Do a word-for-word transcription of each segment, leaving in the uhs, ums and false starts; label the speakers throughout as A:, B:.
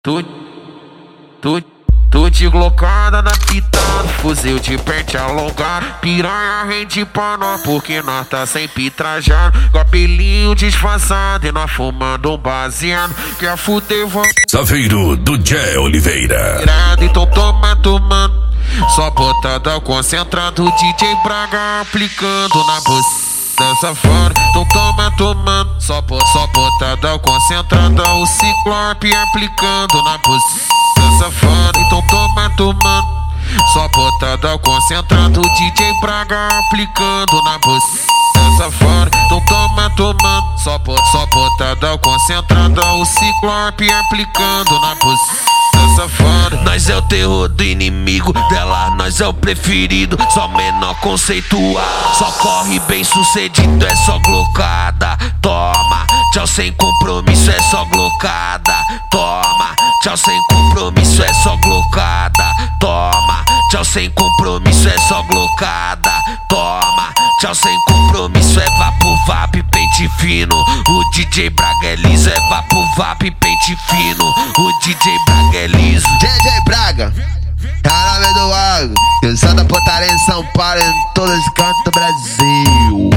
A: Tu, tu, tu de glocada na pitada, fuzil de pente alongado, piranha rende pra nós porque nós tá sempre trajado, com pelinho disfarçado e nós fumando um baseado, quer fuder vamos.
B: Safeiro do Jé Oliveira.
A: Então toma tomando, só botada concentrado, D J Braga aplicando na bolsa. Dança fora, então toma tomando, só, só botada concentrada, o Ciclope aplicando na bolsa. Dança fora, então toma tomando, só botada concentrada, D J Braga aplicando na bolsa. Dança fora, então toma tomando, só, só botada concentrada, o Ciclope aplicando na bolsa. Nós é o terror do inimigo, dela nós é o preferido, só menor conceituado, só corre bem sucedido, é só glocada. Toma, tchau sem compromisso, é só glocada. Toma, tchau sem compromisso, é só glocada. Toma, tchau sem compromisso, é só glocada. Toma, tchau sem compromisso, é vapo, vap, pente fino. O D J Braga é liso, é vapo, vap, pente fino. O D J Braga é liso.
C: D J Braga, é o nome do água, eu da Pontaria em São Paulo, em todos os cantos do Brasil.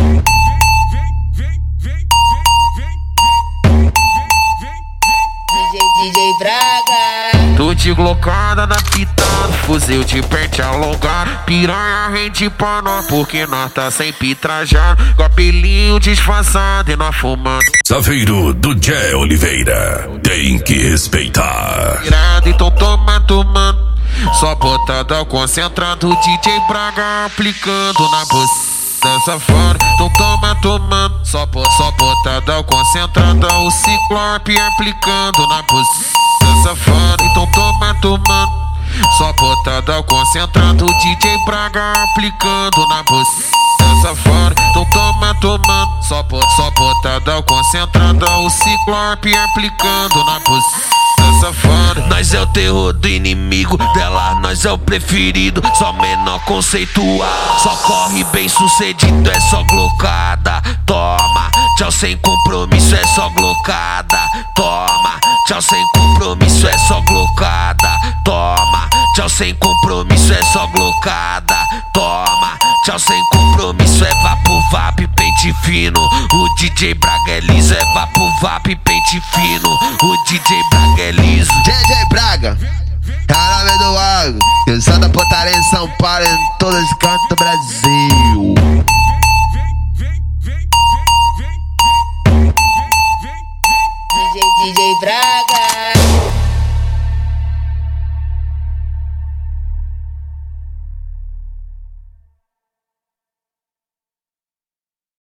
D: D J, D J Braga.
A: Tu de glocada na pitada, fuzil de pente alongado, piranha rende pra nós porque nós tá sempre trajado, com pelinho disfarçado e nós fumando.
B: Safeiro do Jé Oliveira, tem que respeitar.
A: Então toma tomando, só botada concentrado, D J Braga aplicando na bolsa. Dança fora, então toma tomando, só, só botada concentrada, o Ciclope aplicando na bolsa. Dança fora, então toma tomando, só botada concentrada, D J Braga aplicando na bolsa. Dança fora, então toma tomando, só, só botada concentrada, o Ciclope aplicando na bolsa. Nós é o terror do inimigo, dela nós é o preferido, só menor conceituado, só corre bem sucedido, é só glocada. Toma, tchau sem compromisso, é só glocada. Toma, tchau sem compromisso, é só glocada. Toma, tchau sem compromisso, é só glocada. Toma, tchau sem compromisso, é vapo, vap, pente fino. O D J Braga é liso, é vapo, vap, pente fino. O D J Braga é liso.
C: D J Braga, é o nome do água, eu da Pontaria em São Paulo, em todos os cantos do Brasil.
D: D J, D J Braga.